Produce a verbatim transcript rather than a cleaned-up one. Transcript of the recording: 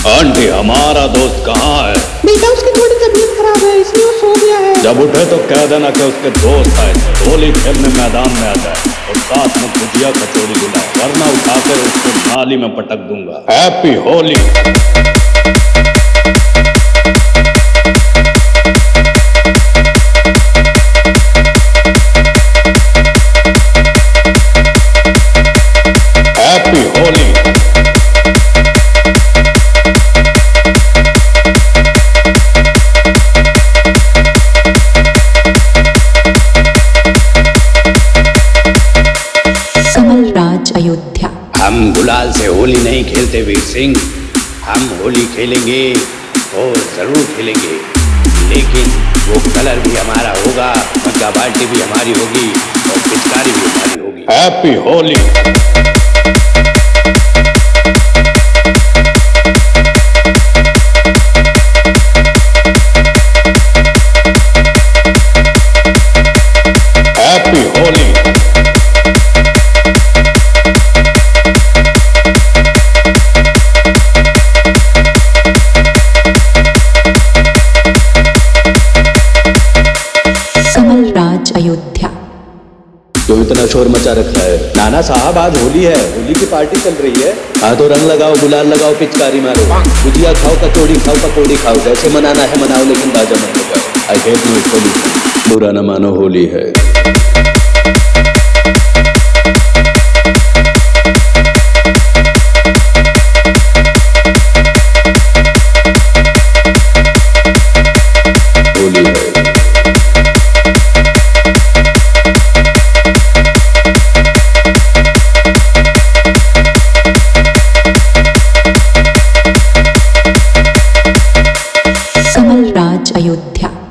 Aunty हमारा दोस्त कहाँ है? बेटा उसकी थोड़ी तबीयत खराब है इसलिए वो सो गया है। जब उठे तो कह देना कि उसके दोस्त आए होली खेलने मैदान में आ जाए और साथ में गुजिया कचौड़ी दिलाए, वरना उठाकर उसको नाली में पटक दूंगा। हैप्पी होली। हैप्पी होली। कमल राज अयोध्या। हम गुलाल से होली नहीं खेलते वीर सिंह, हम होली खेलेंगे और जरूर खेलेंगे, लेकिन वो कलर भी हमारा होगा, मग्गा बाल्टी भी हमारी होगी और पिचकारी भी हमारी होगी। हैप्पी होली। हैप्पी होली। कमल राज अयोध्या। क्यों इतना शोर मचा रखा है? नाना साहब आज होली है, होली की पार्टी चल रही है। हाँ तो रंग लगाओ, गुलाल लगाओ, पिचकारी मारो, गुजिया खाओ, कचौड़ी खाओ, पकौड़ी खाओ, जैसे मनाना है मनाओ, लेकिन बाजा मत बजाओ। I hate noise pollution. बुरा न मानो, होली है। होली है। कमल राज अयोध्या।